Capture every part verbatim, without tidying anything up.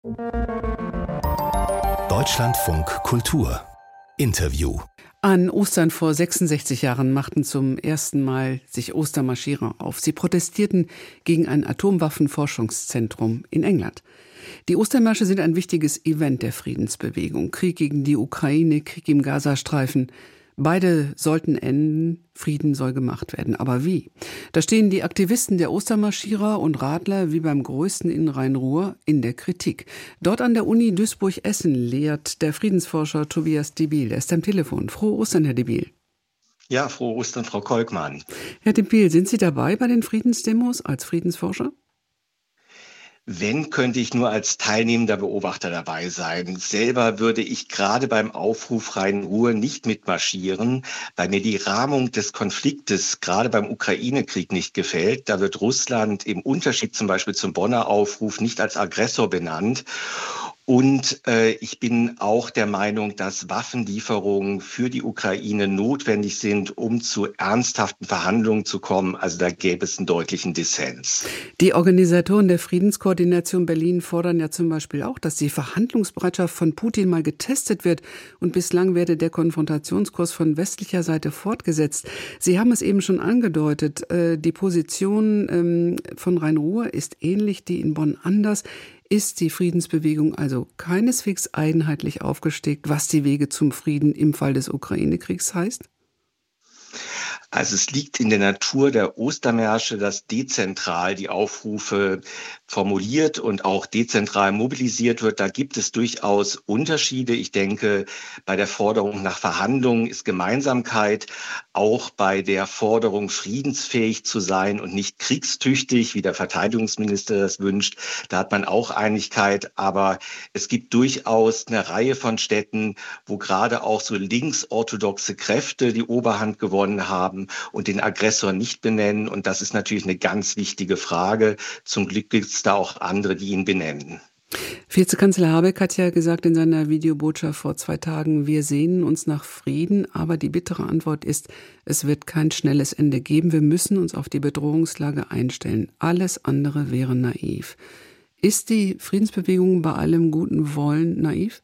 Deutschlandfunk Kultur Interview. An Ostern vor sechsundsechzig Jahren machten zum ersten Mal sich Ostermarschierer auf. Sie protestierten gegen ein Atomwaffenforschungszentrum in England. Die Ostermärsche sind ein wichtiges Event der Friedensbewegung. Krieg gegen die Ukraine, Krieg im Gazastreifen. Beide sollten enden, Frieden soll gemacht werden. Aber wie? Da stehen die Aktivisten der Ostermarschierer und Radler wie beim größten in Rhein-Ruhr in der Kritik. Dort an der Uni Duisburg-Essen lehrt der Friedensforscher Tobias Dibil. Er ist am Telefon. Frohe Ostern, Herr Dibil. Ja, frohe Ostern, Frau Kolkmann. Herr Dibil, sind Sie dabei bei den Friedensdemos als Friedensforscher? Wenn, könnte ich nur als teilnehmender Beobachter dabei sein. Selber würde ich gerade beim Aufruf Rhein-Ruhr nicht mitmarschieren, weil mir die Rahmung des Konfliktes gerade beim Ukraine-Krieg nicht gefällt. Da wird Russland im Unterschied zum Beispiel zum Bonner Aufruf nicht als Aggressor benannt. Und äh, ich bin auch der Meinung, dass Waffenlieferungen für die Ukraine notwendig sind, um zu ernsthaften Verhandlungen zu kommen. Also da gäbe es einen deutlichen Dissens. Die Organisatoren der Friedenskoordination Berlin fordern ja zum Beispiel auch, dass die Verhandlungsbereitschaft von Putin mal getestet wird. Und bislang werde der Konfrontationskurs von westlicher Seite fortgesetzt. Sie haben es eben schon angedeutet, äh, die Position ähm, von Rhein-Ruhr ist ähnlich, die in Bonn anders. Ist die Friedensbewegung also keineswegs einheitlich aufgesteckt, was die Wege zum Frieden im Fall des Ukraine-Kriegs heißt? Also es liegt in der Natur der Ostermärsche, dass dezentral die Aufrufe formuliert und auch dezentral mobilisiert wird. Da gibt es durchaus Unterschiede. Ich denke, bei der Forderung nach Verhandlungen ist Gemeinsamkeit. Auch bei der Forderung, friedensfähig zu sein und nicht kriegstüchtig, wie der Verteidigungsminister das wünscht, da hat man auch Einigkeit. Aber es gibt durchaus eine Reihe von Städten, wo gerade auch so linksorthodoxe Kräfte die Oberhand gewonnen haben und den Aggressor nicht benennen. Und das ist natürlich eine ganz wichtige Frage. Zum Glück gibt es da auch andere, die ihn benennen. Vizekanzler Habeck hat ja gesagt in seiner Videobotschaft vor zwei Tagen, wir sehnen uns nach Frieden, aber die bittere Antwort ist, es wird kein schnelles Ende geben. Wir müssen uns auf die Bedrohungslage einstellen. Alles andere wäre naiv. Ist die Friedensbewegung bei allem guten Wollen naiv?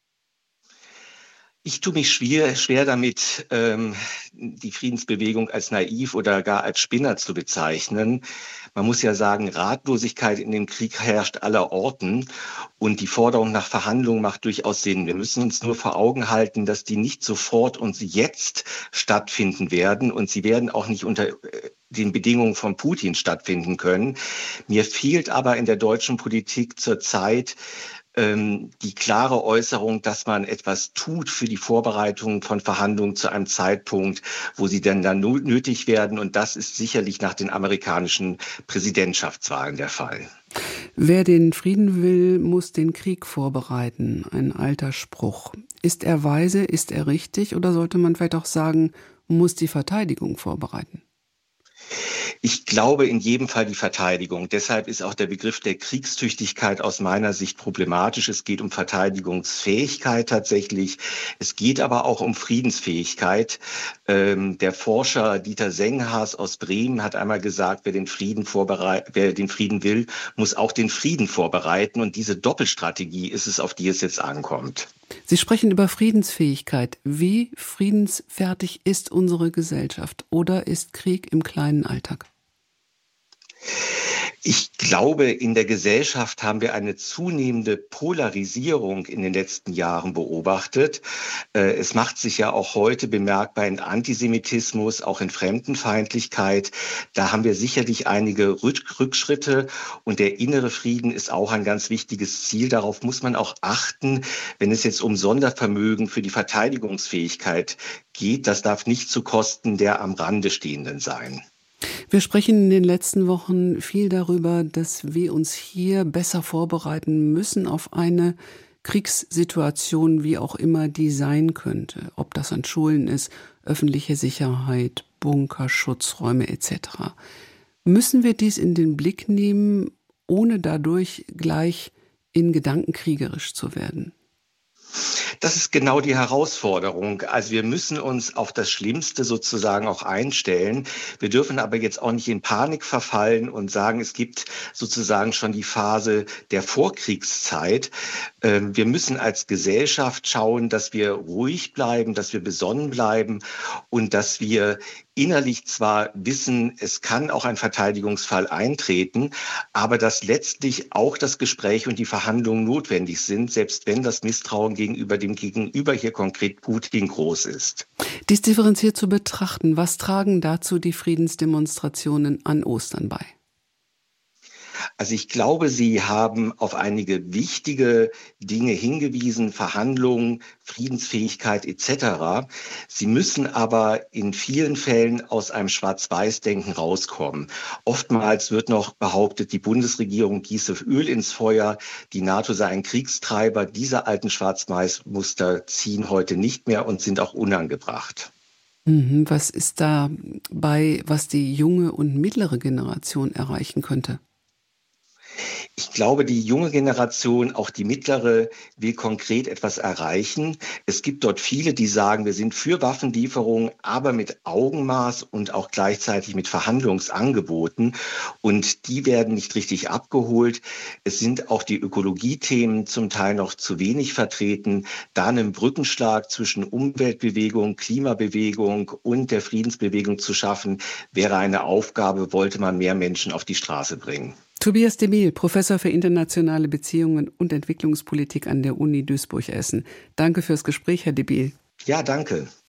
Ich tue mich schwer, schwer damit, ähm, die Friedensbewegung als naiv oder gar als Spinner zu bezeichnen. Man muss ja sagen, Ratlosigkeit in dem Krieg herrscht aller Orten und die Forderung nach Verhandlungen macht durchaus Sinn. Wir müssen uns nur vor Augen halten, dass die nicht sofort und jetzt stattfinden werden und sie werden auch nicht unter den Bedingungen von Putin stattfinden können. Mir fehlt aber in der deutschen Politik zurzeit die klare Äußerung, dass man etwas tut für die Vorbereitung von Verhandlungen zu einem Zeitpunkt, wo sie denn dann nötig werden. Und das ist sicherlich nach den amerikanischen Präsidentschaftswahlen der Fall. Wer den Frieden will, muss den Krieg vorbereiten. Ein alter Spruch. Ist er weise, ist er richtig oder sollte man vielleicht auch sagen, muss die Verteidigung vorbereiten? Ich glaube in jedem Fall die Verteidigung. Deshalb ist auch der Begriff der Kriegstüchtigkeit aus meiner Sicht problematisch. Es geht um Verteidigungsfähigkeit tatsächlich. Es geht aber auch um Friedensfähigkeit. Ähm, der Forscher Dieter Sengenhaas aus Bremen hat einmal gesagt, wer den Frieden vorbereit- wer den Frieden will, muss auch den Frieden vorbereiten. Und diese Doppelstrategie ist es, auf die es jetzt ankommt. Sie sprechen über Friedensfähigkeit. Wie friedensfertig ist unsere Gesellschaft oder ist Krieg im kleinen Alltag? Ich glaube, in der Gesellschaft haben wir eine zunehmende Polarisierung in den letzten Jahren beobachtet. Es macht sich ja auch heute bemerkbar in Antisemitismus, auch in Fremdenfeindlichkeit. Da haben wir sicherlich einige Rückschritte und der innere Frieden ist auch ein ganz wichtiges Ziel. Darauf muss man auch achten, wenn es jetzt um Sondervermögen für die Verteidigungsfähigkeit geht. Das darf nicht zu Kosten der am Rande Stehenden sein. Wir sprechen in den letzten Wochen viel darüber, dass wir uns hier besser vorbereiten müssen auf eine Kriegssituation, wie auch immer die sein könnte. Ob das an Schulen ist, öffentliche Sicherheit, Bunker, Schutzräume et cetera. Müssen wir dies in den Blick nehmen, ohne dadurch gleich in Gedanken kriegerisch zu werden? Das ist genau die Herausforderung. Also wir müssen uns auf das Schlimmste sozusagen auch einstellen. Wir dürfen aber jetzt auch nicht in Panik verfallen und sagen, es gibt sozusagen schon die Phase der Vorkriegszeit. Wir müssen als Gesellschaft schauen, dass wir ruhig bleiben, dass wir besonnen bleiben und dass wir innerlich zwar wissen, es kann auch ein Verteidigungsfall eintreten, aber dass letztlich auch das Gespräch und die Verhandlungen notwendig sind, selbst wenn das Misstrauen gegenüber dem Gegenüber, hier konkret Putin, groß ist. Dies differenziert zu betrachten, was tragen dazu die Friedensdemonstrationen an Ostern bei? Also ich glaube, Sie haben auf einige wichtige Dinge hingewiesen, Verhandlungen, Friedensfähigkeit et cetera. Sie müssen aber in vielen Fällen aus einem Schwarz-Weiß-Denken rauskommen. Oftmals wird noch behauptet, die Bundesregierung gieße Öl ins Feuer, die NATO sei ein Kriegstreiber. Diese alten Schwarz-Weiß-Muster ziehen heute nicht mehr und sind auch unangebracht. Was ist dabei, was die junge und mittlere Generation erreichen könnte? Ich glaube, die junge Generation, auch die mittlere, will konkret etwas erreichen. Es gibt dort viele, die sagen, wir sind für Waffenlieferungen, aber mit Augenmaß und auch gleichzeitig mit Verhandlungsangeboten. Und die werden nicht richtig abgeholt. Es sind auch die Ökologiethemen zum Teil noch zu wenig vertreten. Da einen Brückenschlag zwischen Umweltbewegung, Klimabewegung und der Friedensbewegung zu schaffen, wäre eine Aufgabe, wollte man mehr Menschen auf die Straße bringen. Tobias de Meel, Professor für internationale Beziehungen und Entwicklungspolitik an der Uni Duisburg-Essen. Danke fürs Gespräch, Herr de Meel. Ja, danke.